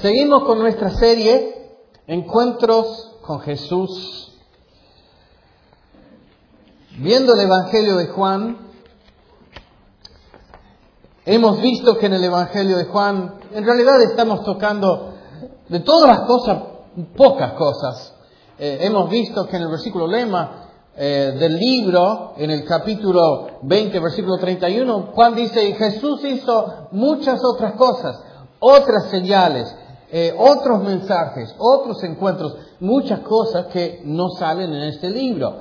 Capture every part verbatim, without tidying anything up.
Seguimos con nuestra serie Encuentros con Jesús. Viendo el Evangelio de Juan, hemos visto que en el Evangelio de Juan, en realidad estamos tocando de todas las cosas, pocas cosas. Eh, hemos visto que en el versículo lema eh, del libro, en el capítulo veinte, versículo treinta y uno, Juan dice, Jesús hizo muchas otras cosas, otras señales, eh, otros mensajes, otros encuentros, muchas cosas que no salen en este libro.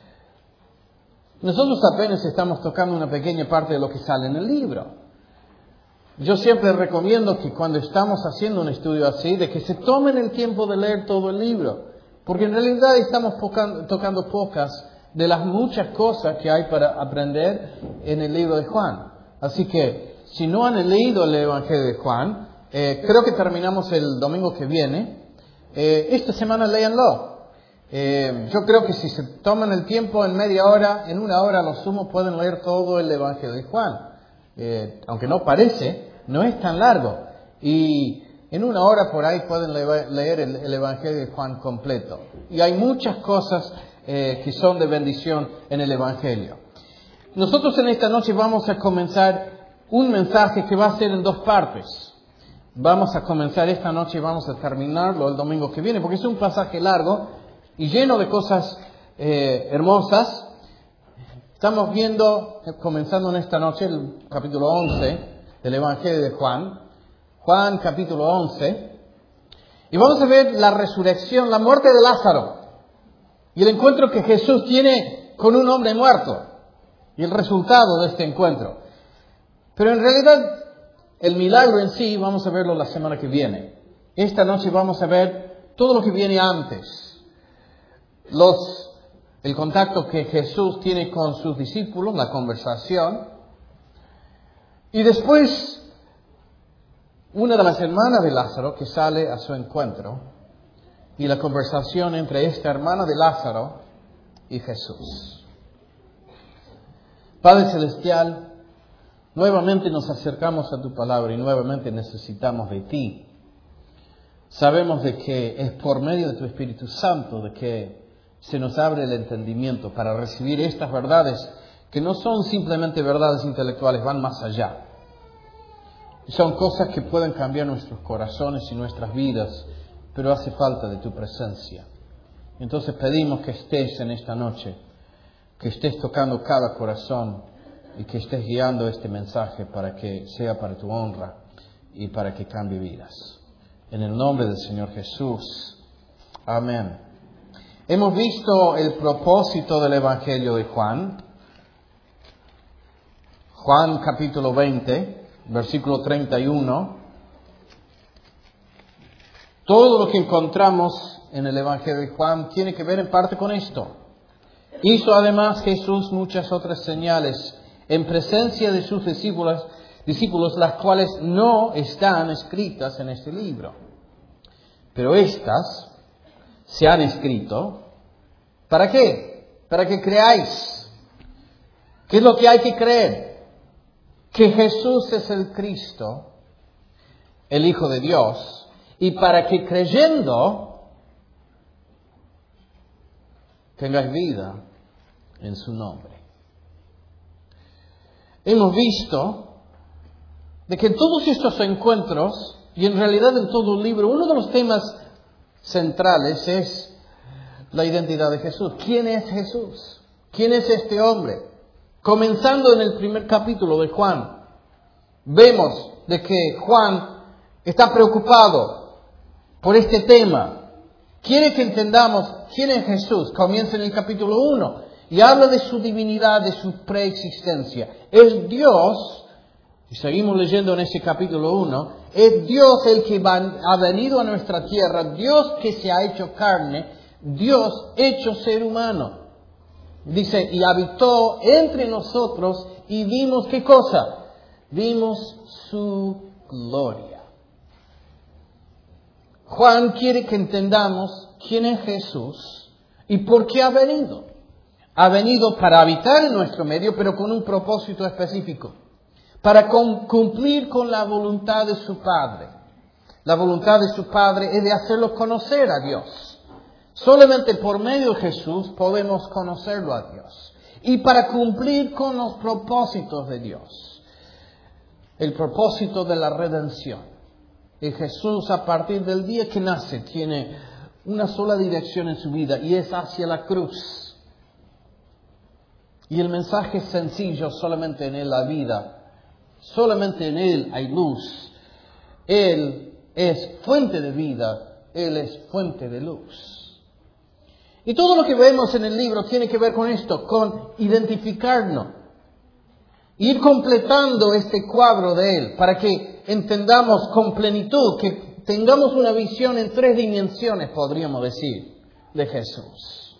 Nosotros apenas estamos tocando una pequeña parte de lo que sale en el libro. Yo siempre recomiendo que cuando estamos haciendo un estudio así, de que se tomen el tiempo de leer todo el libro. Porque en realidad estamos tocando, tocando pocas de las muchas cosas que hay para aprender en el libro de Juan. Así que, si no han leído el Evangelio de Juan, eh, creo que terminamos el domingo que viene. Eh, esta semana léanlo. Eh, yo creo que si se toman el tiempo en media hora, en una hora a lo sumo pueden leer todo el Evangelio de Juan. Eh, aunque no parece, no es tan largo. Y en una hora por ahí pueden le- leer el, el Evangelio de Juan completo. Y hay muchas cosas eh, que son de bendición en el Evangelio. Nosotros en esta noche vamos a comenzar un mensaje que va a ser en dos partes. Vamos a comenzar esta noche y vamos a terminarlo el domingo que viene, porque es un pasaje largo y lleno de cosas eh, hermosas. Estamos viendo, comenzando en esta noche, el capítulo once del Evangelio de Juan. Juan capítulo once. Y vamos a ver la resurrección, la muerte de Lázaro. Y el encuentro que Jesús tiene con un hombre muerto. Y el resultado de este encuentro. Pero en realidad, el milagro en sí, vamos a verlo la semana que viene. Esta noche vamos a ver todo lo que viene antes. Los... El contacto que Jesús tiene con sus discípulos, la conversación. Y después, una de las hermanas de Lázaro que sale a su encuentro. Y la conversación entre esta hermana de Lázaro y Jesús. Padre Celestial, nuevamente nos acercamos a tu palabra y nuevamente necesitamos de ti. Sabemos de que es por medio de tu Espíritu Santo de que se nos abre el entendimiento para recibir estas verdades que no son simplemente verdades intelectuales, van más allá. Son cosas que pueden cambiar nuestros corazones y nuestras vidas, pero hace falta de tu presencia. Entonces pedimos que estés en esta noche, que estés tocando cada corazón y que estés guiando este mensaje para que sea para tu honra y para que cambie vidas. En el nombre del Señor Jesús. Amén. Hemos visto el propósito del Evangelio de Juan. Juan capítulo veinte, versículo treinta y uno. Todo lo que encontramos en el Evangelio de Juan tiene que ver en parte con esto. Hizo además Jesús muchas otras señales en presencia de sus discípulos, discípulos, las cuales no están escritas en este libro. Pero estas se han escrito. ¿Para qué? Para que creáis. ¿Qué es lo que hay que creer? Que Jesús es el Cristo, el Hijo de Dios. Y para que creyendo tengáis vida en su nombre. Hemos visto de que en todos estos encuentros, y en realidad en todo el libro, uno de los temas centrales es la identidad de Jesús. ¿Quién es Jesús? ¿Quién es este hombre? Comenzando en el primer capítulo de Juan, vemos de que Juan está preocupado por este tema. Quiere que entendamos quién es Jesús. Comienza en el capítulo uno y habla de su divinidad, de su preexistencia. Es Dios. Y seguimos leyendo en ese capítulo uno, es Dios el que ha venido a nuestra tierra, Dios que se ha hecho carne, Dios hecho ser humano. Dice, y habitó entre nosotros y vimos, ¿qué cosa? Vimos su gloria. Juan quiere que entendamos quién es Jesús y por qué ha venido. Ha venido para habitar en nuestro medio, pero con un propósito específico. Para cumplir con la voluntad de su Padre. la voluntad de su Padre es de hacerlos conocer a Dios. Solamente por medio de Jesús podemos conocerlo a Dios. Y para cumplir con los propósitos de Dios. El propósito de la redención. Y Jesús, a partir del día que nace, tiene una sola dirección en su vida y es hacia la cruz. Y el mensaje es sencillo: solamente en Él la vida, solamente en Él hay luz. Él es fuente de vida, Él es fuente de luz. Y todo lo que vemos en el libro tiene que ver con esto, con identificarnos. Ir completando este cuadro de Él para que entendamos con plenitud, que tengamos una visión en tres dimensiones, podríamos decir, de Jesús.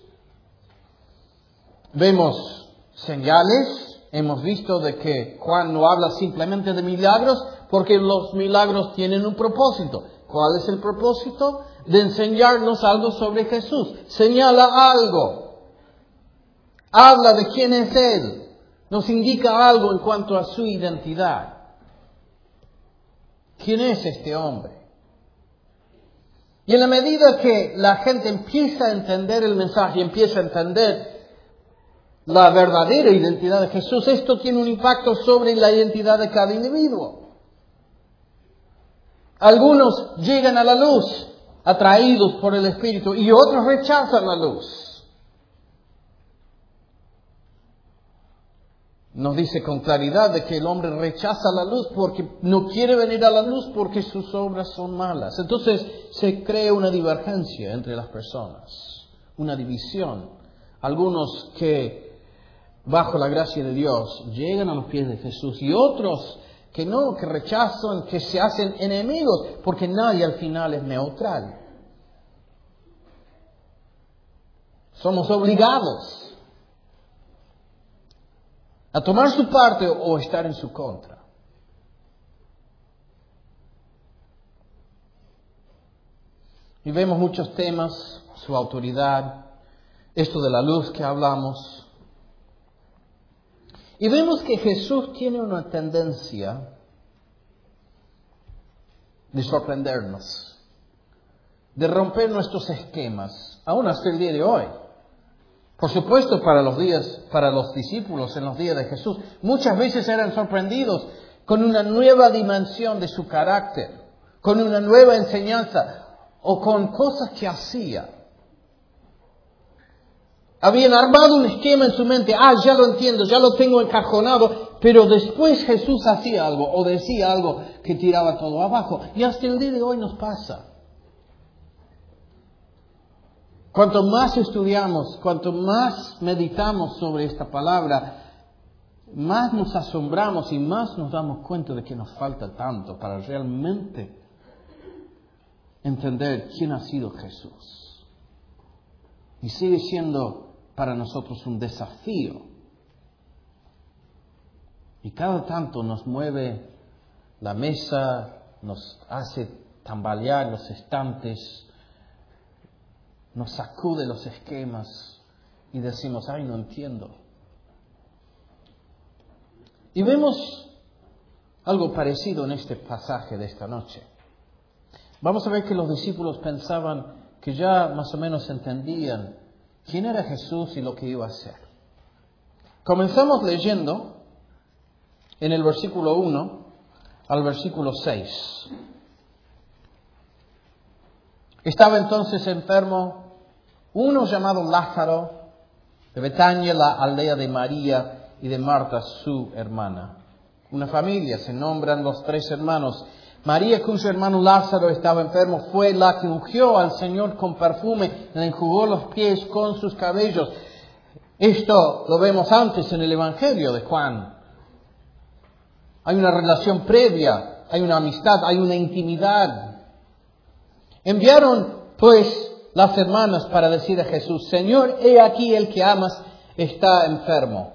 Vemos señales, hemos visto de que Juan no habla simplemente de milagros, porque los milagros tienen un propósito. ¿Cuál es el propósito? De enseñarnos algo sobre Jesús. Señala algo. Habla de quién es Él. Nos indica algo en cuanto a su identidad. ¿Quién es este hombre? Y en la medida que la gente empieza a entender el mensaje, empieza a entender la verdadera identidad de Jesús, esto tiene un impacto sobre la identidad de cada individuo. Algunos llegan a la luz, atraídos por el Espíritu, y otros rechazan la luz. Nos dice con claridad de que el hombre rechaza la luz porque no quiere venir a la luz porque sus obras son malas. Entonces se crea una divergencia entre las personas, una división. Algunos que bajo la gracia de Dios llegan a los pies de Jesús y otros que no, que rechazan, que se hacen enemigos porque nadie al final es neutral. Somos obligados a tomar su parte o estar en su contra. Y vemos muchos temas, su autoridad, esto de la luz que hablamos. Y vemos que Jesús tiene una tendencia de sorprendernos, de romper nuestros esquemas, aún hasta el día de hoy. Por supuesto, para los días, para los discípulos en los días de Jesús, muchas veces eran sorprendidos con una nueva dimensión de su carácter, con una nueva enseñanza o con cosas que hacía. Habían armado un esquema en su mente, ah, ya lo entiendo, ya lo tengo encajonado, pero después Jesús hacía algo o decía algo que tiraba todo abajo. Y hasta el día de hoy nos pasa. Cuanto más estudiamos, cuanto más meditamos sobre esta palabra, más nos asombramos y más nos damos cuenta de que nos falta tanto para realmente entender quién ha sido Jesús. Y sigue siendo para nosotros un desafío. Y cada tanto nos mueve la mesa, nos hace tambalear los estantes, nos sacude los esquemas y decimos, ay, no entiendo. Y vemos algo parecido en este pasaje de esta noche. Vamos a ver que los discípulos pensaban que ya más o menos entendían quién era Jesús y lo que iba a hacer. Comenzamos leyendo en el versículo uno al versículo seis. Estaba entonces enfermo uno llamado Lázaro, de Betania, la aldea de María y de Marta, su hermana. Una familia, se nombran los tres hermanos. María, con su hermano Lázaro, estaba enfermo, fue la que ungió al Señor con perfume, le enjugó los pies con sus cabellos. Esto lo vemos antes en el Evangelio de Juan. Hay una relación previa, hay una amistad, hay una intimidad. Enviaron, pues, las hermanas para decir a Jesús, Señor, he aquí el que amas está enfermo.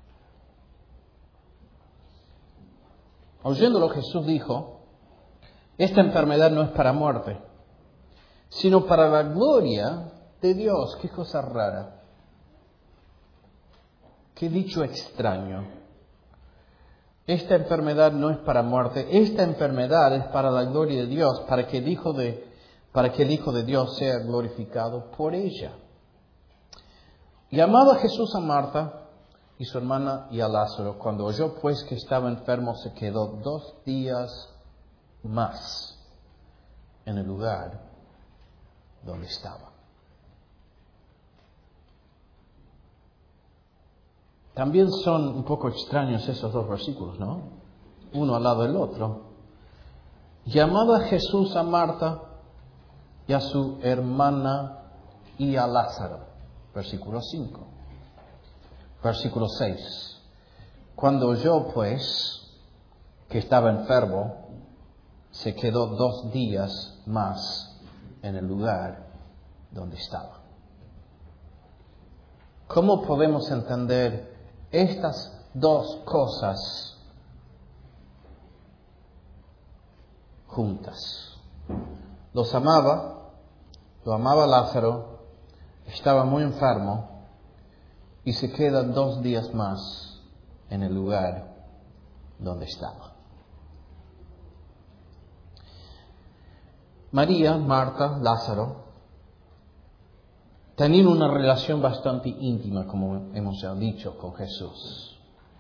Oyéndolo, Jesús dijo, esta enfermedad no es para muerte, sino para la gloria de Dios. Qué cosa rara. Qué dicho extraño. esta enfermedad no es para muerte, esta enfermedad es para la gloria de Dios, para que el Hijo de, para que el Hijo de Dios sea glorificado por ella. Llamado a Jesús a Marta y su hermana y a Lázaro, cuando oyó pues que estaba enfermo, se quedó dos días más en el lugar donde estaba. También son un poco extraños esos dos versículos, ¿no? Uno al lado del otro. Llamado a Jesús a Marta y a su hermana y a Lázaro. Versículo cinco. Versículo seis. Cuando oyó pues que estaba enfermo, se quedó dos días más en el lugar donde estaba. ¿Cómo podemos entender estas dos cosas juntas? Los amaba, lo amaba Lázaro, estaba muy enfermo y se queda dos días más en el lugar donde estaba. María, Marta, Lázaro tenían una relación bastante íntima, como hemos ya dicho, con Jesús.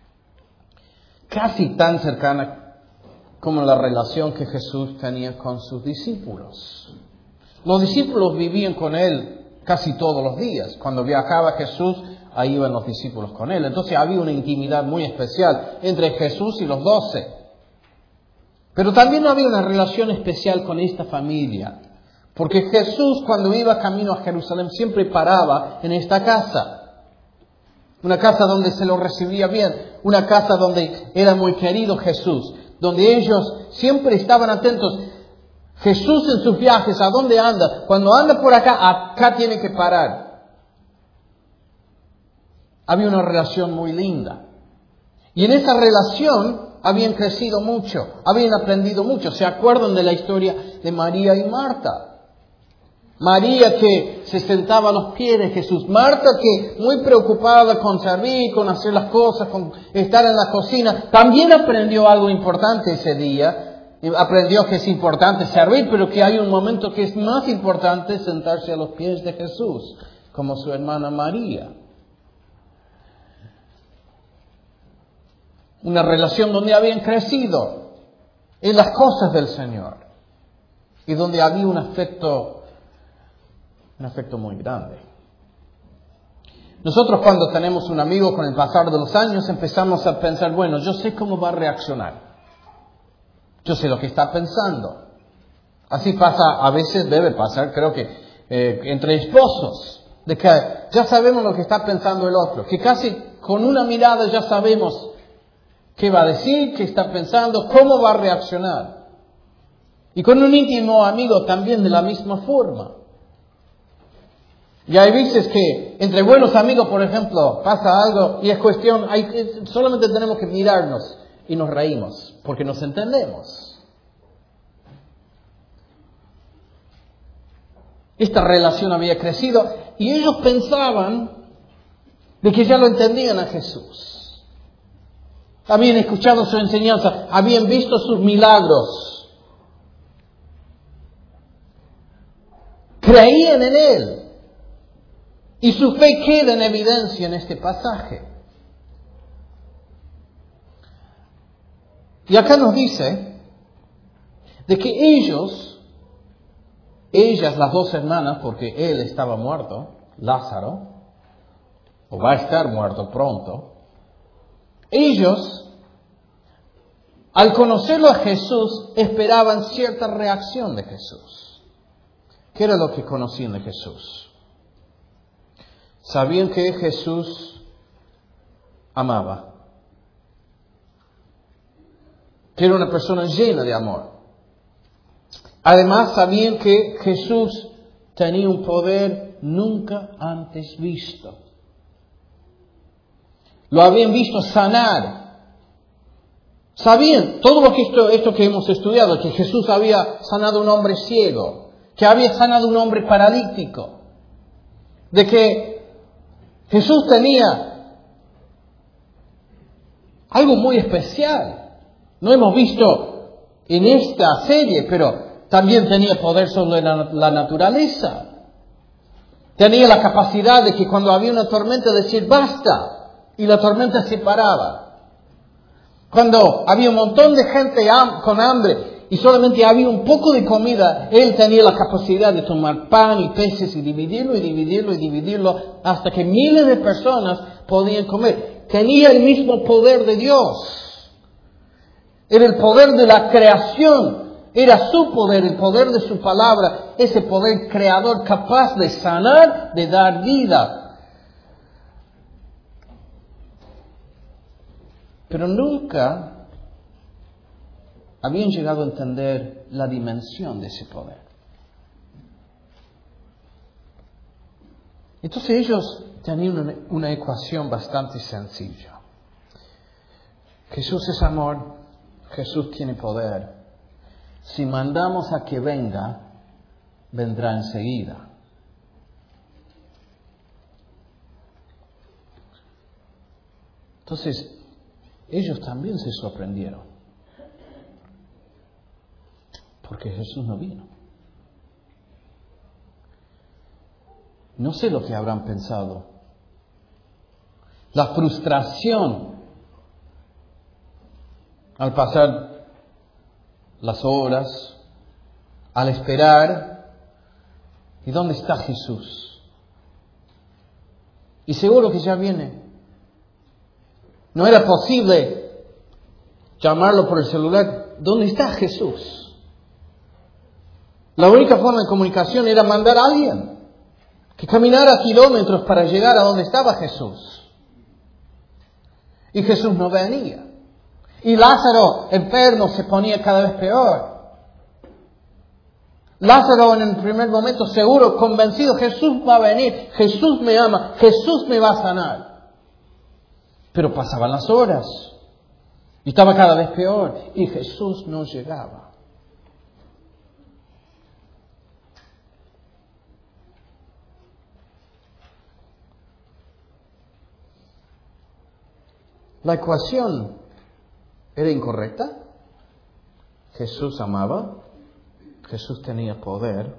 Casi tan cercana como la relación que Jesús tenía con sus discípulos. Los discípulos vivían con Él casi todos los días. Cuando viajaba Jesús, ahí iban los discípulos con Él. Entonces había una intimidad muy especial entre Jesús y los doce. Pero también había una relación especial con esta familia. Porque Jesús, cuando iba camino a Jerusalén, siempre paraba en esta casa. Una casa donde se lo recibía bien. Una casa donde era muy querido Jesús. Donde ellos siempre estaban atentos. Jesús en sus viajes, ¿a dónde anda? Cuando anda por acá, acá tiene que parar. Había una relación muy linda. Y en esa relación habían crecido mucho. Habían aprendido mucho. ¿Se acuerdan de la historia de María y Marta? María que se sentaba a los pies de Jesús. Marta que muy preocupada con servir, con hacer las cosas, con estar en la cocina. También aprendió algo importante ese día. Aprendió que es importante servir, pero que hay un momento que es más importante sentarse a los pies de Jesús, como su hermana María. Una relación donde habían crecido en las cosas del Señor y donde había un afecto Un afecto muy grande. Nosotros cuando tenemos un amigo con el pasar de los años empezamos a pensar, bueno, yo sé cómo va a reaccionar. Yo sé lo que está pensando. Así pasa, a veces debe pasar, creo que eh, entre esposos, de que ya sabemos lo que está pensando el otro, que casi con una mirada ya sabemos qué va a decir, qué está pensando, cómo va a reaccionar. Y con un íntimo amigo también de la misma forma. Y hay veces que entre buenos amigos, por ejemplo, pasa algo y es cuestión, hay, solamente tenemos que mirarnos y nos reímos porque nos entendemos. Esta relación había crecido y ellos pensaban de que ya lo entendían a Jesús. Habían escuchado su enseñanza, habían visto sus milagros. Creían en Él. Y su fe queda en evidencia en este pasaje. Y acá nos dice de que ellos, ellas, las dos hermanas, porque él estaba muerto, Lázaro, o va a estar muerto pronto, ellos, al conocerlo a Jesús, esperaban cierta reacción de Jesús. ¿Qué era lo que conocían de Jesús? Sabían que Jesús amaba. Que era una persona llena de amor. Además, sabían que Jesús tenía un poder nunca antes visto. Lo habían visto sanar. Sabían todo lo que esto, esto que hemos estudiado, que Jesús había sanado a un hombre ciego, que había sanado a un hombre paralítico, de que Jesús tenía algo muy especial. No hemos visto en esta serie, pero también tenía poder sobre la, la naturaleza. Tenía la capacidad de que cuando había una tormenta decir basta, y la tormenta se paraba. Cuando había un montón de gente con hambre y solamente había un poco de comida, Él tenía la capacidad de tomar pan y peces y dividirlo y dividirlo y dividirlo hasta que miles de personas podían comer. Tenía el mismo poder de Dios. Era el poder de la creación. Era su poder, el poder de su palabra, ese poder creador capaz de sanar, de dar vida. Pero nunca habían llegado a entender la dimensión de ese poder. Entonces ellos tenían una, una ecuación bastante sencilla. Jesús es amor, Jesús tiene poder. Si mandamos a que venga, vendrá enseguida. Entonces, ellos también se sorprendieron. Porque Jesús no vino. No sé lo que habrán pensado. La frustración al pasar las horas, al esperar. ¿Y dónde está Jesús? Y seguro que ya viene. No era posible llamarlo por el celular. ¿Dónde está Jesús? La única forma de comunicación era mandar a alguien que caminara kilómetros para llegar a donde estaba Jesús. Y Jesús no venía. Y Lázaro, enfermo, se ponía cada vez peor. Lázaro en el primer momento seguro, convencido, Jesús va a venir, Jesús me ama, Jesús me va a sanar. Pero pasaban las horas y estaba cada vez peor y Jesús no llegaba. La ecuación era incorrecta. Jesús amaba, Jesús tenía poder.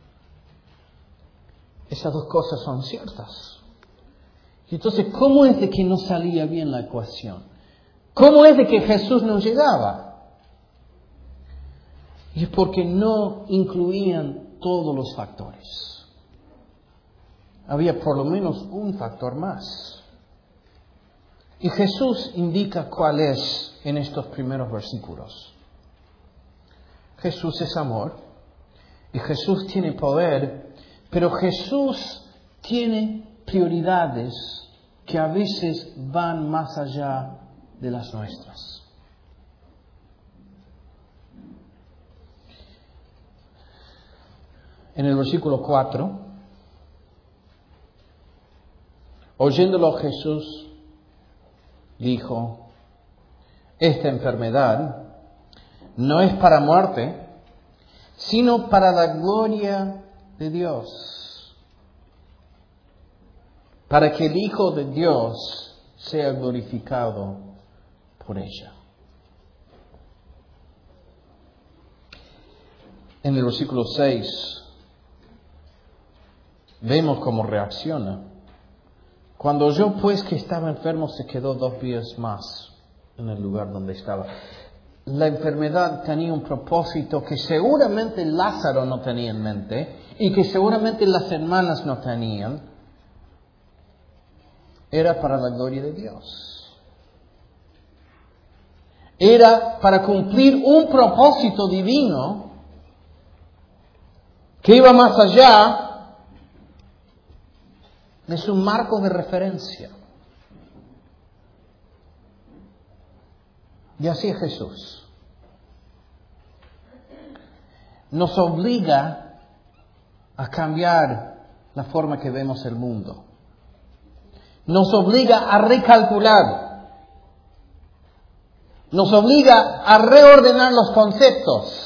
Esas dos cosas son ciertas. Y entonces, ¿cómo es de que no salía bien la ecuación? ¿Cómo es de que Jesús no llegaba? Y es porque no incluían todos los factores. Había por lo menos un factor más. Y Jesús indica cuál es en estos primeros versículos. Jesús es amor y Jesús tiene poder, pero Jesús tiene prioridades que a veces van más allá de las nuestras. En el versículo cuatro, oyéndolo Jesús dijo, esta enfermedad no es para muerte, sino para la gloria de Dios, para que el Hijo de Dios sea glorificado por ella. En el versículo seis vemos cómo reacciona. Cuando oyó pues que estaba enfermo, se quedó dos días más en el lugar donde estaba. La enfermedad tenía un propósito que seguramente Lázaro no tenía en mente y que seguramente las hermanas no tenían. Era para la gloria de Dios. Era para cumplir un propósito divino que iba más allá de su marco de referencia. Y así es Jesús. Nos obliga a cambiar la forma que vemos el mundo. Nos obliga a recalcular. Nos obliga a reordenar los conceptos.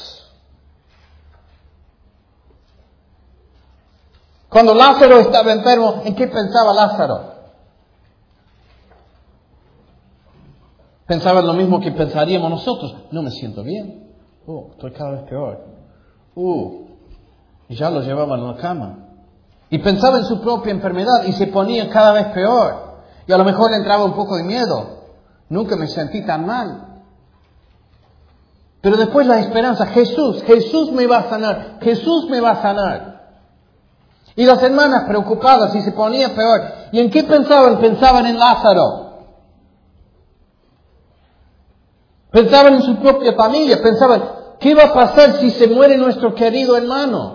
Cuando Lázaro estaba enfermo, ¿en qué pensaba Lázaro? Pensaban lo mismo que pensaríamos nosotros. No me siento bien. Oh, estoy cada vez peor. Uh, y ya lo llevaban a la cama. Y pensaba en su propia enfermedad y se ponía cada vez peor. Y a lo mejor le entraba un poco de miedo. Nunca me sentí tan mal. Pero después la esperanza. Jesús, Jesús me va a sanar. Jesús me va a sanar. Y las hermanas preocupadas y se ponía peor. ¿Y en qué pensaban? Pensaban en Lázaro. Pensaban en su propia familia. Pensaban, ¿qué va a pasar si se muere nuestro querido hermano?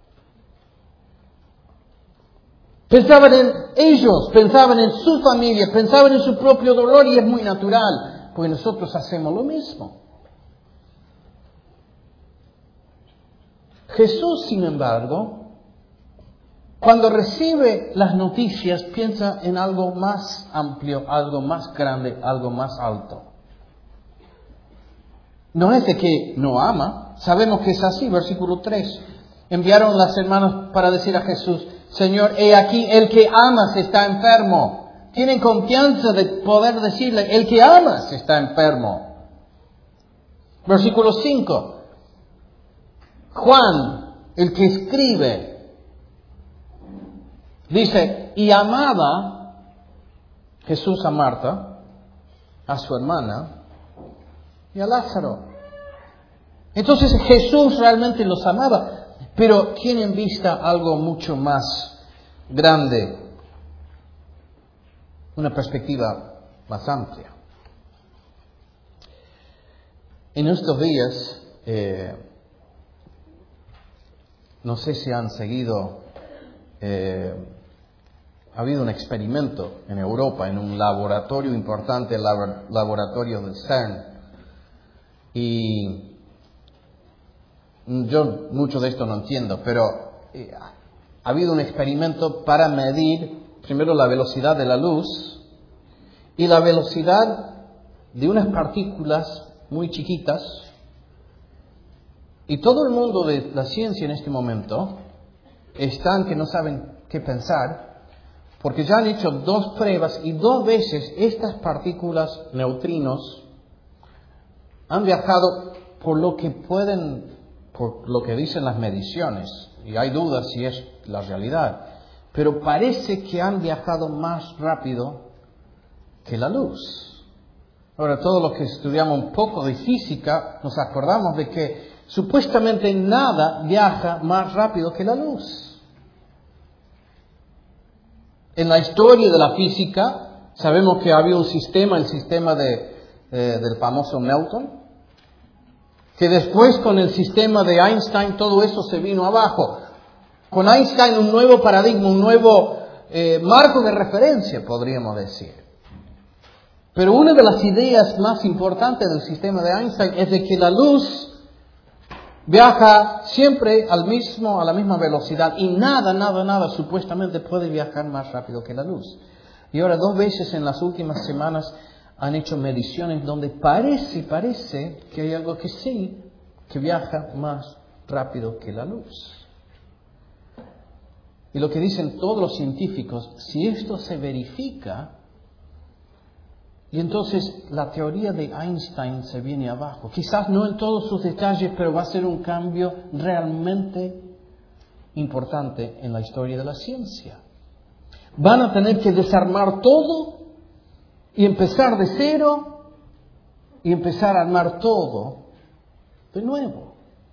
Pensaban en ellos, pensaban en su familia, pensaban en su propio dolor y es muy natural, porque nosotros hacemos lo mismo. Jesús, sin embargo, cuando recibe las noticias, piensa en algo más amplio, algo más grande, algo más alto. No es de que no ama, sabemos que es así, versículo tres. Enviaron las hermanas para decir a Jesús, Señor, he aquí, el que amas está enfermo. Tienen confianza de poder decirle, el que amas está enfermo. Versículo cinco. Juan, el que escribe, dice, y amaba Jesús a Marta, a su hermana y a Lázaro. Entonces Jesús realmente los amaba. Pero tiene en vista algo mucho más grande, una perspectiva más amplia. En estos días, eh, no sé si han seguido, eh, ha habido un experimento en Europa, en un laboratorio importante, el laboratorio del CERN, y yo mucho de esto no entiendo, pero eh, ha habido un experimento para medir primero la velocidad de la luz y la velocidad de unas partículas muy chiquitas. Y todo el mundo de la ciencia en este momento están que no saben qué pensar, porque ya han hecho dos pruebas y dos veces estas partículas neutrinos han viajado por lo que pueden... por lo que dicen las mediciones, y hay dudas si es la realidad, pero parece que han viajado más rápido que la luz. Ahora, todos los que estudiamos un poco de física, nos acordamos de que supuestamente nada viaja más rápido que la luz. En la historia de la física, sabemos que había un sistema, el sistema de, eh, del famoso Newton, que después con el sistema de Einstein todo eso se vino abajo. Con Einstein un nuevo paradigma, un nuevo eh, marco de referencia, podríamos decir. Pero una de las ideas más importantes del sistema de Einstein es de que la luz viaja siempre al mismo, a la misma velocidad y nada, nada, nada supuestamente puede viajar más rápido que la luz. Y ahora dos veces en las últimas semanas han hecho mediciones donde parece, parece que hay algo que sí, que viaja más rápido que la luz. Y lo que dicen todos los científicos, si esto se verifica, y entonces la teoría de Einstein se viene abajo. Quizás no en todos sus detalles, pero va a ser un cambio realmente importante en la historia de la ciencia. Van a tener que desarmar todo y empezar de cero y empezar a armar todo de nuevo.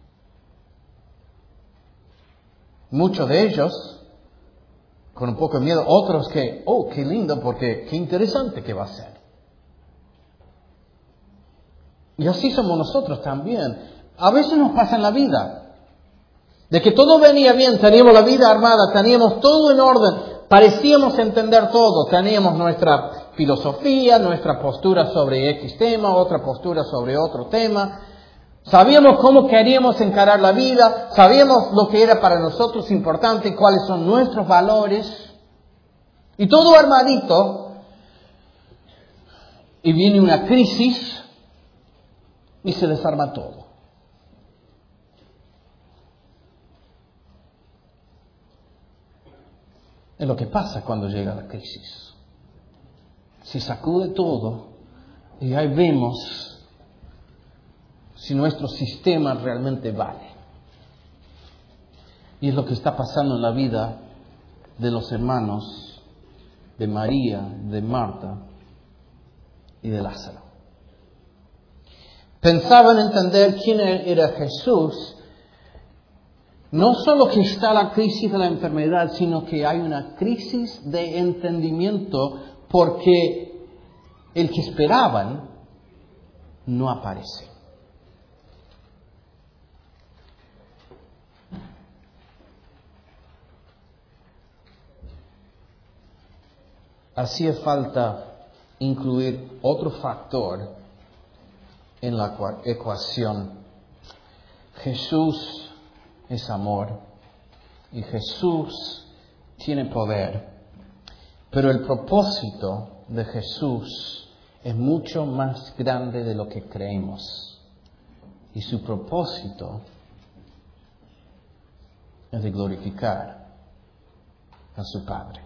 Muchos de ellos con un poco de miedo, otros que, oh, qué lindo, porque qué interesante que va a ser. Y así somos nosotros también. A veces nos pasa en la vida, de que todo venía bien, teníamos la vida armada, teníamos todo en orden, parecíamos entender todo, teníamos nuestra filosofía, nuestra postura sobre X tema, otra postura sobre otro tema, sabíamos cómo queríamos encarar la vida, sabíamos lo que era para nosotros importante, cuáles son nuestros valores, y todo armadito, y viene una crisis y se desarma todo. Es lo que pasa cuando llega la crisis. Se sacude todo Y ahí vemos si nuestro sistema realmente vale. Y es lo que está pasando en la vida de los hermanos de María, de Marta y de Lázaro. Pensaban entender quién era Jesús. No solo que está la crisis de la enfermedad, sino que hay una crisis de entendimiento porque el que esperaban no aparece. Hacía falta incluir otro factor en la ecuación. Jesús es amor y Jesús tiene poder, pero el propósito de Jesús es mucho más grande de lo que creemos y su propósito es de glorificar a su Padre.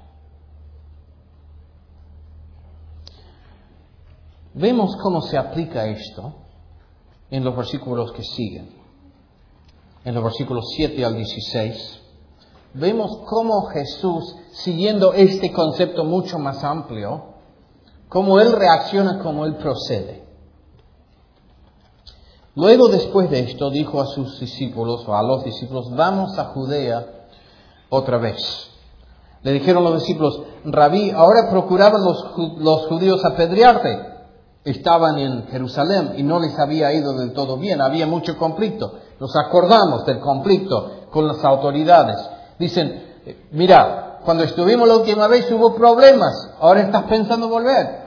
Vemos cómo se aplica esto en los versículos que siguen. En los versículos siete al dieciséis, vemos cómo Jesús, siguiendo este concepto mucho más amplio, cómo Él reacciona, cómo Él procede. Luego, después de esto, dijo a sus discípulos, o a los discípulos, vamos a Judea otra vez. Le dijeron los discípulos, Rabí, ahora procuraban los, los judíos apedrearte. Estaban en Jerusalén y no les había ido del todo bien, había mucho conflicto. Nos acordamos del conflicto con las autoridades. Dicen, mira, cuando estuvimos la última vez hubo problemas, ahora estás pensando volver.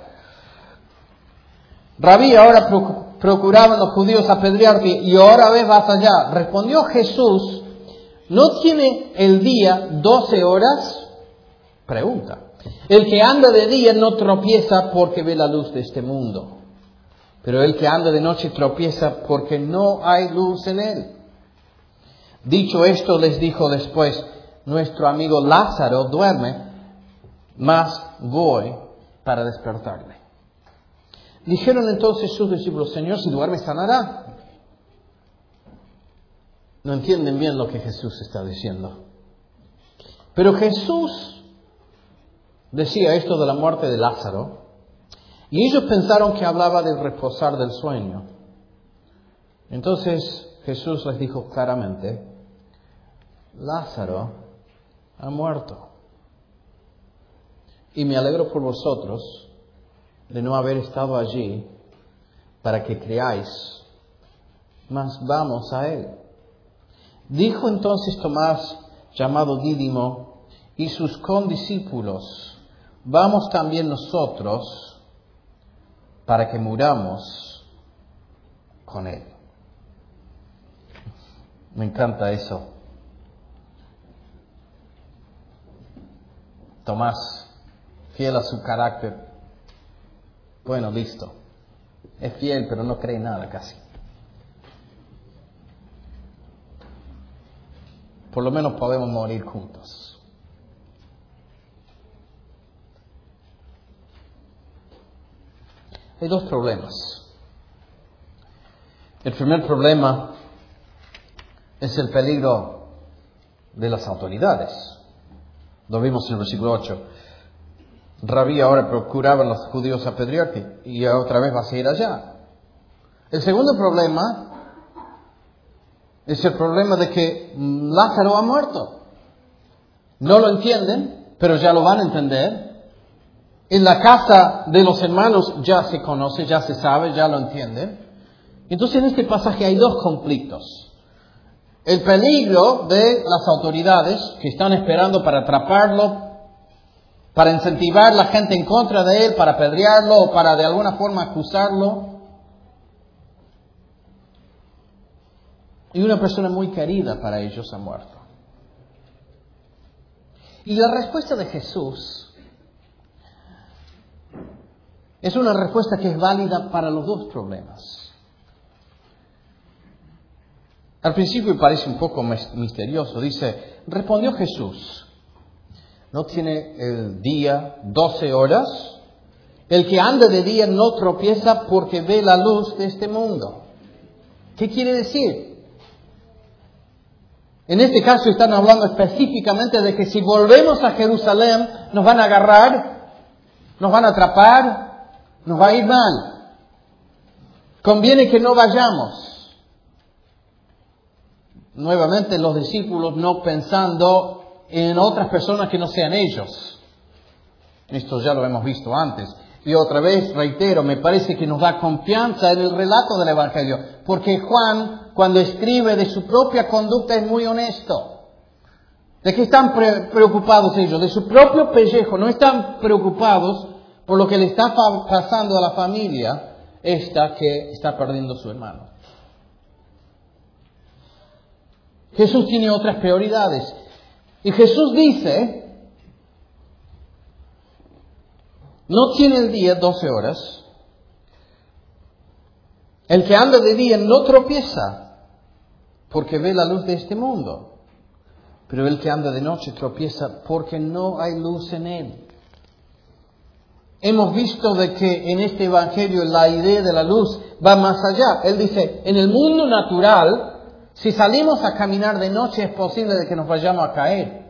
Rabí, ahora procuraban los judíos apedrearte y ahora ves vas allá. Respondió Jesús, ¿no tiene el día doce horas? Pregunta. El que anda de día no tropieza porque ve la luz de este mundo, pero el que anda de noche tropieza porque no hay luz en él. Dicho esto, les dijo después, nuestro amigo Lázaro duerme, mas voy para despertarle. Dijeron entonces sus discípulos, Señor, si duerme sanará. No entienden bien lo que Jesús está diciendo. Pero Jesús decía esto de la muerte de Lázaro, y ellos pensaron que hablaba del reposar del sueño. Entonces Jesús les dijo claramente, Lázaro ha muerto. Y me alegro por vosotros de no haber estado allí para que creáis, mas vamos a él. Dijo entonces Tomás, llamado Dídimo, y sus condiscípulos, vamos también nosotros para que muramos con él. Me encanta eso. Tomás, fiel a su carácter. Bueno, listo. Es fiel, pero no cree nada casi. Por lo menos podemos morir juntos. Hay dos problemas. El primer problema es el peligro de las autoridades. Lo vimos en el versículo ocho. Rabí, ahora procuraban los judíos apedrearte y otra vez vas a ir allá. El segundo problema es el problema de que Lázaro ha muerto. No lo entienden, pero ya lo van a entender. En la casa de los hermanos ya se conoce, ya se sabe, ya lo entienden. Entonces en este pasaje hay dos conflictos. El peligro de las autoridades que están esperando para atraparlo, para incentivar a la gente en contra de él, para apedrearlo o para de alguna forma acusarlo. Y una persona muy querida para ellos ha muerto. Y la respuesta de Jesús es una respuesta que es válida para los dos problemas. Al principio parece un poco misterioso. Dice, respondió Jesús, ¿no tiene el día doce horas? El que anda de día no tropieza porque ve la luz de este mundo. ¿Qué quiere decir? En este caso están hablando específicamente de que si volvemos a Jerusalén nos van a agarrar, nos van a atrapar, nos va a ir mal. Conviene que no vayamos. Nuevamente los discípulos no pensando en otras personas que no sean ellos. Esto ya lo hemos visto antes. Y otra vez, reitero, me parece que nos da confianza en el relato del Evangelio. Porque Juan, cuando escribe de su propia conducta, es muy honesto. ¿De qué están pre- preocupados ellos? De su propio pellejo. No están preocupados por lo que le está fa- pasando a la familia esta que está perdiendo a su hermano. Jesús tiene otras prioridades. Y Jesús dice... No tiene el día doce horas. El que anda de día no tropieza porque ve la luz de este mundo. Pero el que anda de noche tropieza porque no hay luz en él. Hemos visto de que en este evangelio la idea de la luz va más allá. Él dice, en el mundo natural, si salimos a caminar de noche es posible de que nos vayamos a caer.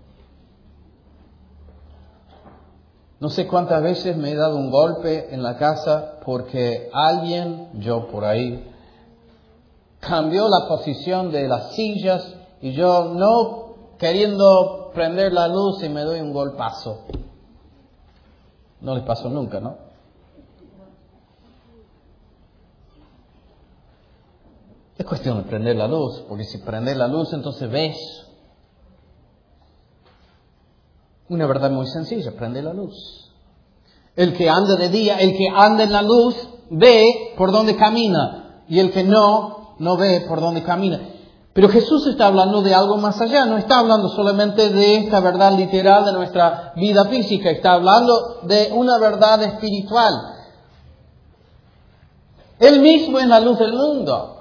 No sé cuántas veces me he dado un golpe en la casa porque alguien, yo por ahí, cambió la posición de las sillas y yo no queriendo prender la luz y me doy un golpazo. No les pasó nunca, ¿no? Es cuestión de prender la luz, porque si prender la luz entonces ves. Una verdad muy sencilla, prende la luz. El que anda de día, el que anda en la luz, ve por dónde camina. Y el que no, no ve por dónde camina. Pero Jesús está hablando de algo más allá. No está hablando solamente de esta verdad literal de nuestra vida física. Está hablando de una verdad espiritual. Él mismo es la luz del mundo.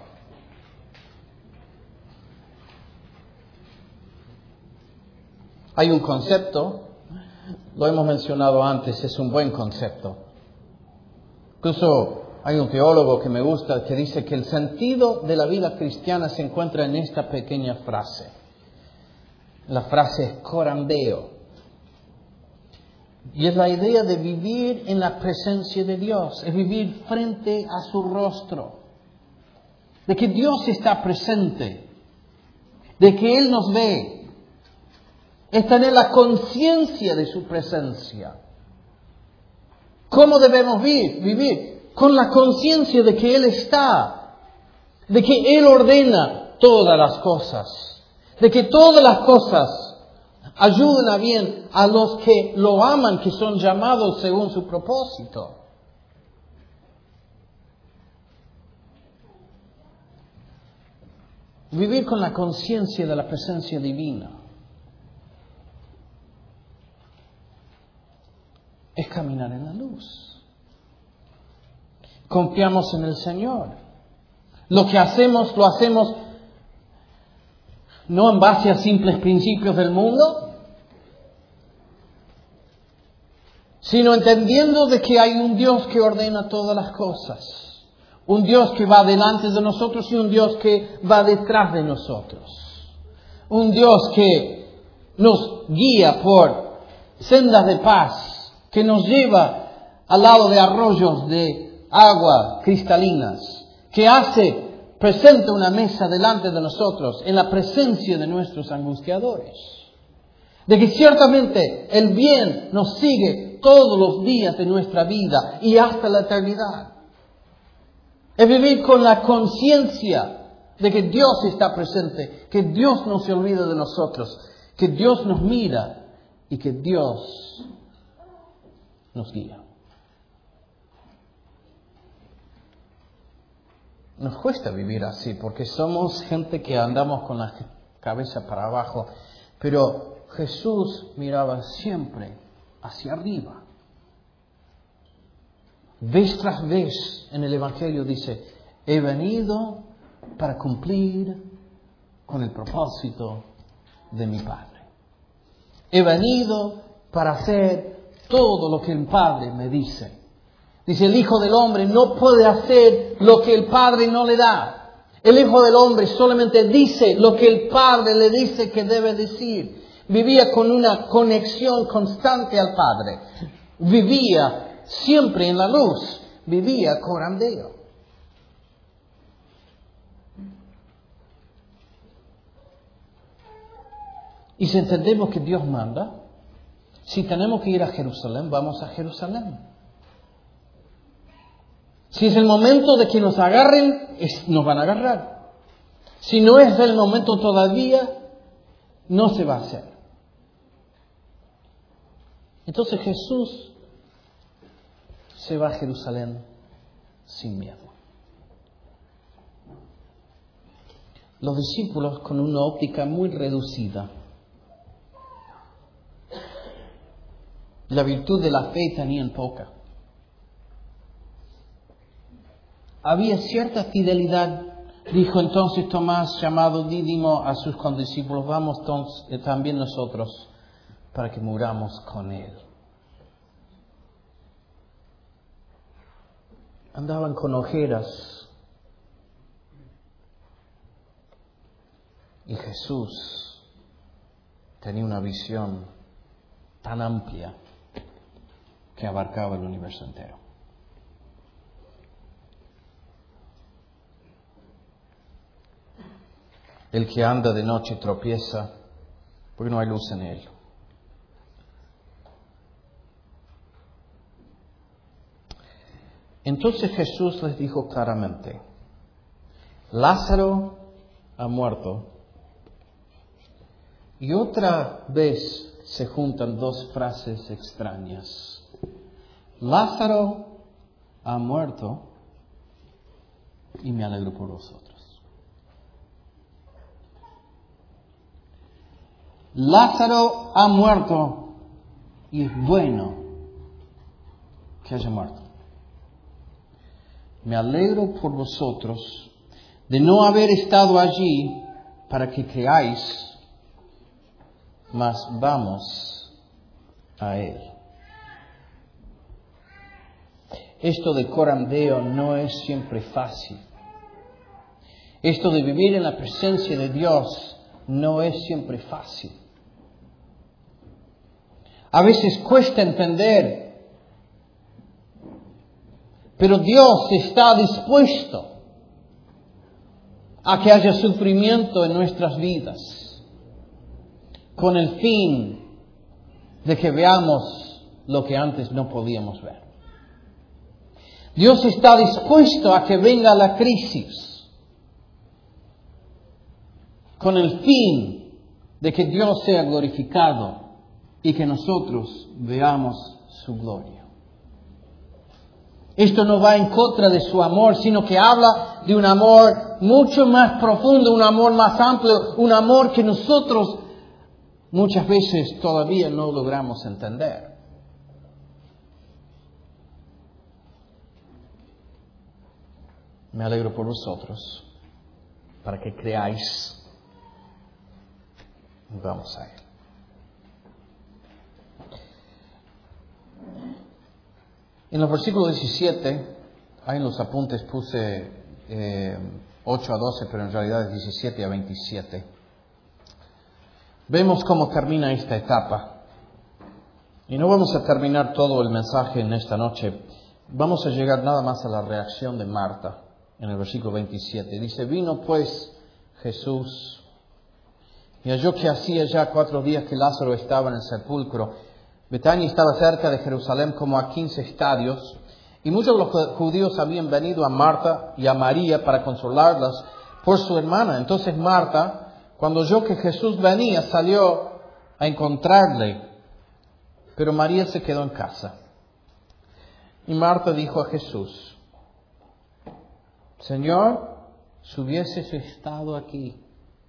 Hay un concepto, lo hemos mencionado antes, es un buen concepto. Incluso hay un teólogo que me gusta que dice que el sentido de la vida cristiana se encuentra en esta pequeña frase. La frase es corambeo. Y es la idea de vivir en la presencia de Dios, es vivir frente a su rostro. De que Dios está presente, de que Él nos ve. Es tener la conciencia de su presencia. ¿Cómo debemos vivir? Vivir con la conciencia de que Él está, de que Él ordena todas las cosas, de que todas las cosas ayudan a bien a los que lo aman, que son llamados según su propósito. Vivir con la conciencia de la presencia divina es caminar en la luz. Confiamos en el Señor. Lo que hacemos, lo hacemos no en base a simples principios del mundo, sino entendiendo de que hay un Dios que ordena todas las cosas. Un Dios que va delante de nosotros y un Dios que va detrás de nosotros. Un Dios que nos guía por sendas de paz, que nos lleva al lado de arroyos de agua cristalinas, que hace presente una mesa delante de nosotros en la presencia de nuestros angustiadores. De que ciertamente el bien nos sigue todos los días de nuestra vida y hasta la eternidad. Es vivir con la conciencia de que Dios está presente, que Dios no se olvida de nosotros, que Dios nos mira y que Dios nos guía. Nos cuesta vivir así porque somos gente que andamos con la cabeza para abajo, pero Jesús miraba siempre hacia arriba. Vez tras vez en el Evangelio dice, he venido para cumplir con el propósito de mi Padre. He venido para hacer todo lo que el Padre me dice. Dice, el Hijo del Hombre no puede hacer lo que el Padre no le da. El Hijo del Hombre solamente dice lo que el Padre le dice que debe decir. Vivía con una conexión constante al Padre. Vivía siempre en la luz. Vivía coram Deo. Y si entendemos que Dios manda, si tenemos que ir a Jerusalén, vamos a Jerusalén. Si es el momento de que nos agarren, es, nos van a agarrar. Si no es el momento todavía, no se va a hacer. Entonces Jesús se va a Jerusalén sin miedo. Los discípulos con una óptica muy reducida. La virtud de la fe tenían poca. Había cierta fidelidad. Dijo entonces Tomás, llamado Dídimo, a sus condiscípulos, vamos entonces, también nosotros, para que muramos con Él. Andaban con ojeras. Y Jesús tenía una visión tan amplia que abarcaba el universo entero. El que anda de noche tropieza porque no hay luz en él. Entonces Jesús les dijo claramente, Lázaro ha muerto. Y otra vez se juntan dos frases extrañas. Lázaro ha muerto y me alegro por vosotros. Lázaro ha muerto y es bueno que haya muerto. Me alegro por vosotros de no haber estado allí para que creáis, mas vamos a Él. Esto de coram Deo no es siempre fácil. Esto de vivir en la presencia de Dios no es siempre fácil. A veces cuesta entender, pero Dios está dispuesto a que haya sufrimiento en nuestras vidas, con el fin de que veamos lo que antes no podíamos ver. Dios está dispuesto a que venga la crisis, con el fin de que Dios sea glorificado y que nosotros veamos su gloria. Esto no va en contra de su amor, sino que habla de un amor mucho más profundo, un amor más amplio, un amor que nosotros muchas veces todavía no logramos entender. Me alegro por vosotros, para que creáis. Vamos a él. En los versículos diecisiete, ahí en los apuntes puse eh, ocho a doce, pero en realidad es diecisiete a veintisiete. Vemos cómo termina esta etapa. Y no vamos a terminar todo el mensaje en esta noche. Vamos a llegar nada más a la reacción de Marta en el versículo veintisiete. Dice, vino pues Jesús y halló que hacía ya cuatro días que Lázaro estaba en el sepulcro. Betania estaba cerca de Jerusalén como a quince estadios, y muchos de los judíos habían venido a Marta y a María para consolarlas por su hermana. Entonces Marta, cuando oyó que Jesús venía, salió a encontrarle, pero María se quedó en casa. Y Marta dijo a Jesús, Señor, si hubieses estado aquí,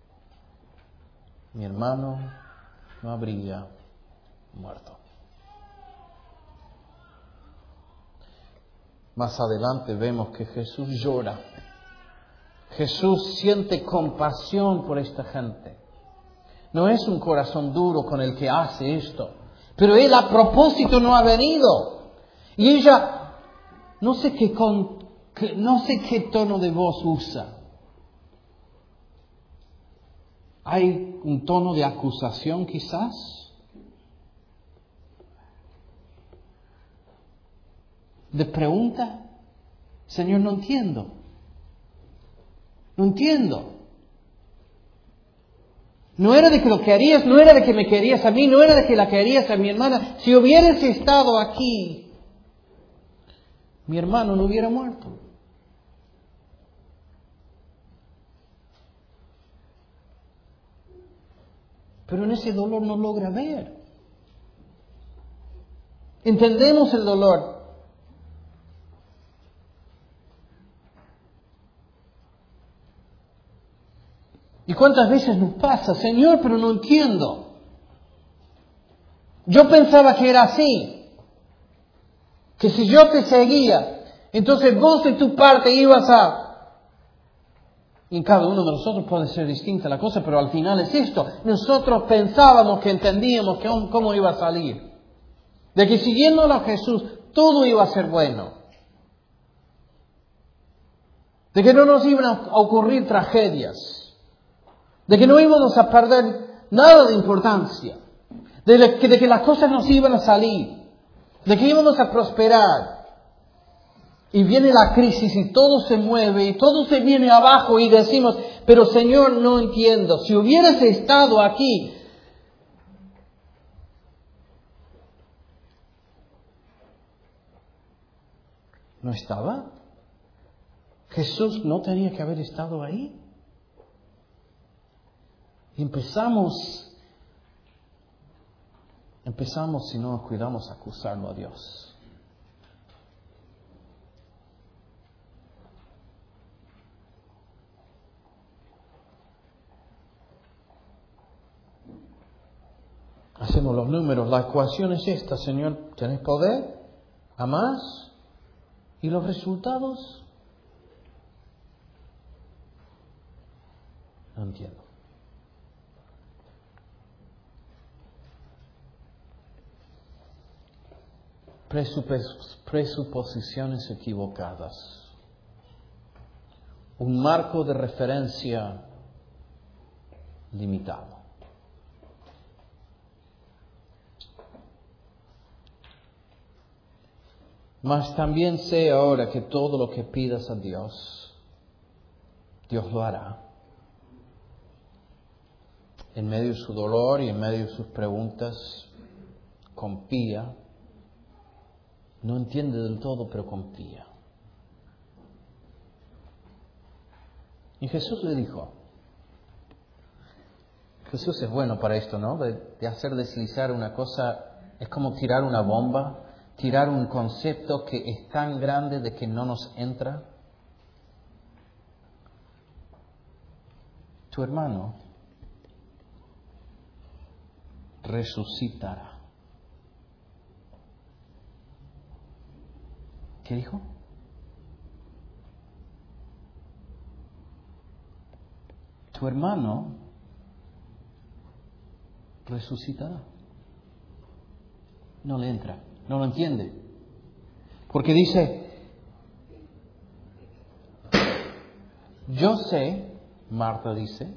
mi hermano no habría muerto. Más adelante vemos que Jesús llora. Jesús siente compasión por esta gente. No es un corazón duro con el que hace esto, pero Él a propósito no ha venido. Y ella no sé qué, con, que, no sé qué tono de voz usa. ¿Hay un tono de acusación quizás? ¿De pregunta? Señor, no entiendo. No entiendo. No era de que lo querías, no era de que me querías a mí, no era de que la querías a mi hermana. Si hubieras estado aquí, mi hermano no hubiera muerto. Pero en ese dolor no logra ver. Entendemos el dolor. ¿Y cuántas veces nos pasa? Señor, pero no entiendo. Yo pensaba que era así. Que si yo te seguía, entonces vos de tu parte ibas a... Y en cada uno de nosotros puede ser distinta la cosa, pero al final es esto. Nosotros pensábamos que entendíamos que cómo iba a salir. De que siguiéndolo a Jesús, todo iba a ser bueno. De que no nos iban a ocurrir tragedias. De que no íbamos a perder nada de importancia. De que, de que las cosas nos iban a salir. De que íbamos a prosperar. Y viene la crisis y todo se mueve y todo se viene abajo y decimos, pero Señor, no entiendo. Si hubieras estado aquí, ¿no estaba? Jesús no tenía que haber estado ahí. Empezamos, empezamos si no nos cuidamos a acusarlo a Dios. Hacemos los números, la ecuación es esta, Señor, ¿tenés poder? ¿Amás? ¿Y los resultados? No entiendo. Presupos- presuposiciones equivocadas. Un marco de referencia limitado. Mas también sé ahora que todo lo que pidas a Dios, Dios lo hará. En medio de su dolor y en medio de sus preguntas, confía. No entiende del todo, pero confía. Y Jesús le dijo, Jesús es bueno para esto, ¿no? De, de hacer deslizar una cosa, es como tirar una bomba. Tirar un concepto que es tan grande de que no nos entra. Tu hermano resucitará. ¿Qué dijo? Tu hermano resucitará. No le entra. No lo entiende. Porque dice, yo sé, Marta dice,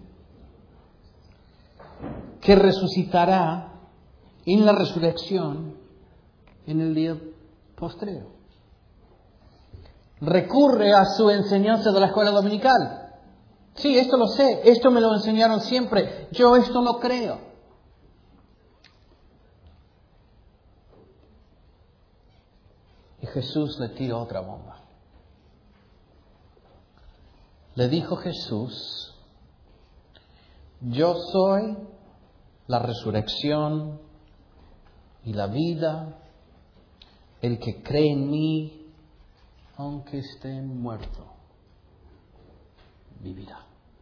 que resucitará en la resurrección en el día postrero. Recurre a su enseñanza de la escuela dominical. Sí, esto lo sé, esto me lo enseñaron siempre, yo esto lo creo. Y Jesús le tiró otra bomba. Le dijo Jesús, yo soy la resurrección y la vida. El que cree en mí, aunque esté muerto, vivirá.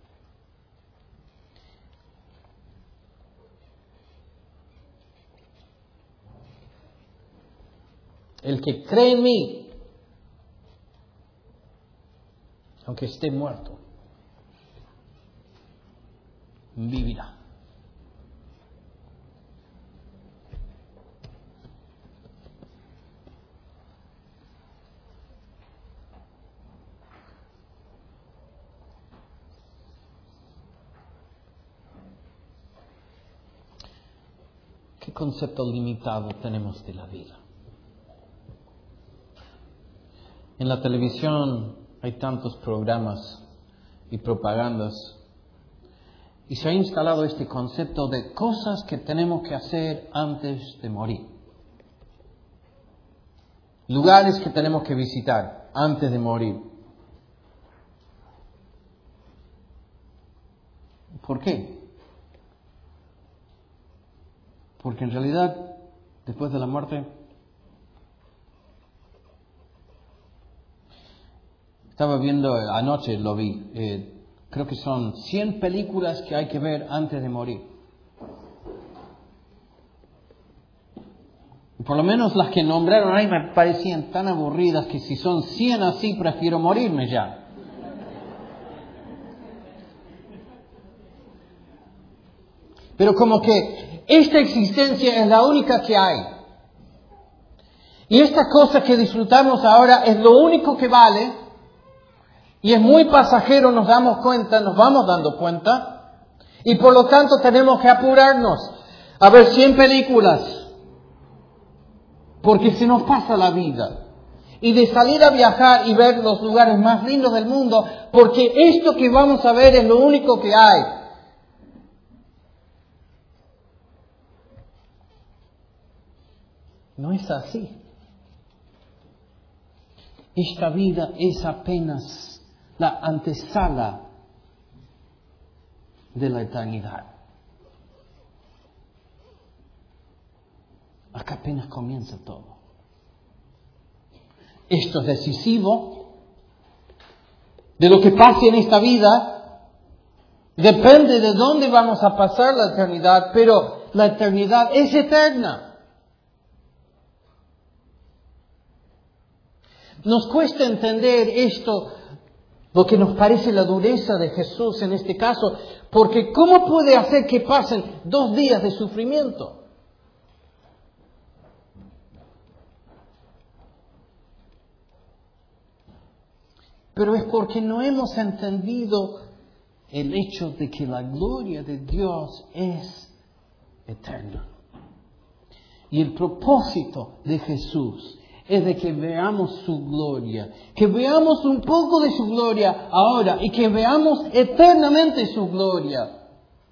El que cree en mí, aunque esté muerto, vivirá. concepto limitado tenemos de la vida. En la televisión hay tantos programas y propagandas y se ha instalado este concepto de cosas que tenemos que hacer antes de morir. Lugares que tenemos que visitar antes de morir. ¿Por qué? Porque en realidad, después de la muerte, estaba viendo, anoche lo vi, eh, creo que son cien películas que hay que ver antes de morir. Por lo menos las que nombraron ahí me parecían tan aburridas que si son cien así, prefiero morirme ya. Pero como que esta existencia es la única que hay. Y esta cosa que disfrutamos ahora es lo único que vale. Y es muy pasajero, nos damos cuenta, nos vamos dando cuenta. Y por lo tanto tenemos que apurarnos a ver cien películas. Porque se nos pasa la vida. Y de salir a viajar y ver los lugares más lindos del mundo. Porque esto que vamos a ver es lo único que hay. No es así. Esta vida es apenas la antesala de la eternidad. Acá apenas comienza todo. Esto es decisivo. De lo que pase en esta vida, depende de dónde vamos a pasar la eternidad, pero la eternidad es eterna. Nos cuesta entender esto, lo que nos parece la dureza de Jesús en este caso, porque ¿cómo puede hacer que pasen dos días de sufrimiento? Pero es porque no hemos entendido el hecho de que la gloria de Dios es eterna. Y el propósito de Jesús es de que veamos su gloria, que veamos un poco de su gloria ahora y que veamos eternamente su gloria.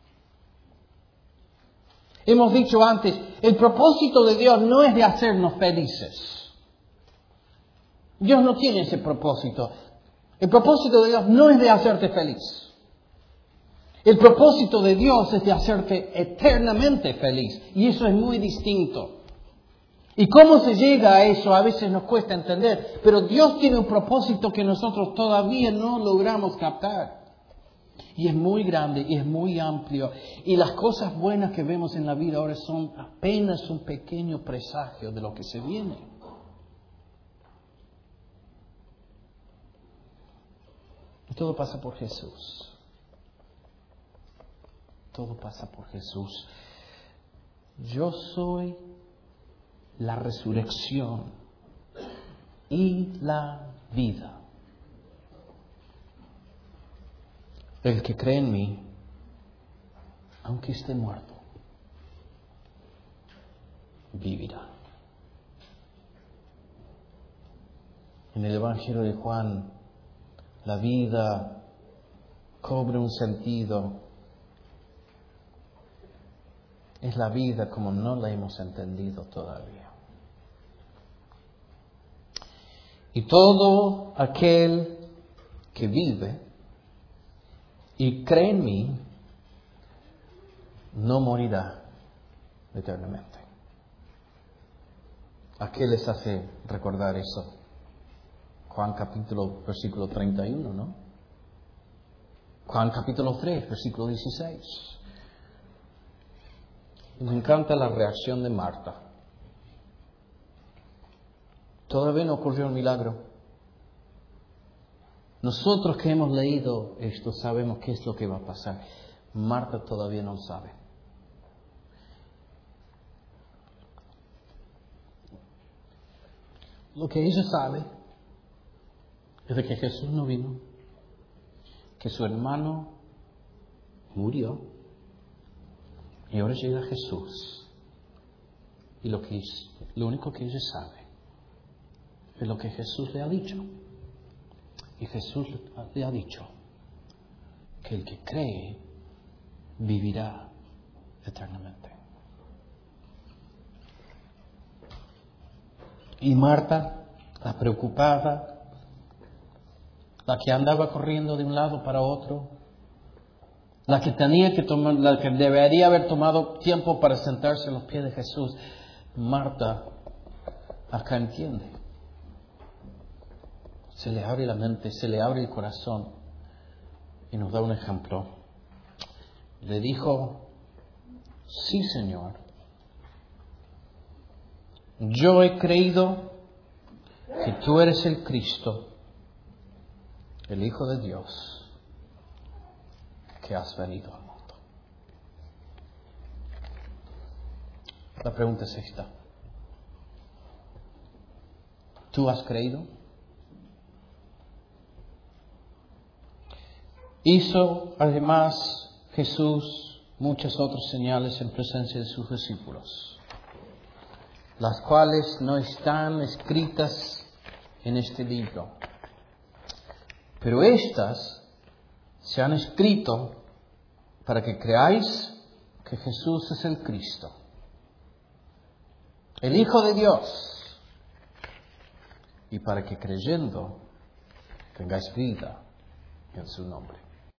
Hemos dicho antes, el propósito de Dios no es de hacernos felices. Dios no tiene ese propósito. El propósito de Dios no es de hacerte feliz. El propósito de Dios es de hacerte eternamente feliz. Y eso es muy distinto. ¿Y cómo se llega a eso? A veces nos cuesta entender. Pero Dios tiene un propósito que nosotros todavía no logramos captar. Y es muy grande y es muy amplio. Y las cosas buenas que vemos en la vida ahora son apenas un pequeño presagio de lo que se viene. Y todo pasa por Jesús. Todo pasa por Jesús. Yo soy la resurrección y la vida. El que cree en mí, aunque esté muerto, vivirá. En el Evangelio de Juan, la vida cobra un sentido. Es la vida como no la hemos entendido todavía. Y todo aquel que vive y cree en mí, no morirá eternamente. ¿A qué les hace recordar eso? Juan capítulo, versículo treinta y uno, ¿no? Juan capítulo tres, versículo dieciséis. Me encanta la reacción de Marta. Todavía no ocurrió un milagro. Nosotros que hemos leído esto sabemos qué es lo que va a pasar. Marta todavía no sabe. Lo que ella sabe es de que Jesús no vino, que su hermano murió y ahora llega Jesús Y lo, que, lo único que ella sabe es lo que Jesús le ha dicho. Y Jesús le ha dicho que el que cree vivirá eternamente. Y Marta, la preocupada, la que andaba corriendo de un lado para otro, la que tenía que tomar, la que debería haber tomado tiempo para sentarse a los pies de Jesús, Marta acá entiende. Se le abre la mente, se le abre el corazón y nos da un ejemplo. Le dijo: sí, Señor, yo he creído que tú eres el Cristo, el Hijo de Dios, que has venido al mundo. La pregunta es esta: ¿tú has creído? Hizo además Jesús muchas otras señales en presencia de sus discípulos, las cuales no están escritas en este libro. Pero estas se han escrito para que creáis que Jesús es el Cristo, el Hijo de Dios, y para que creyendo tengáis vida en su nombre.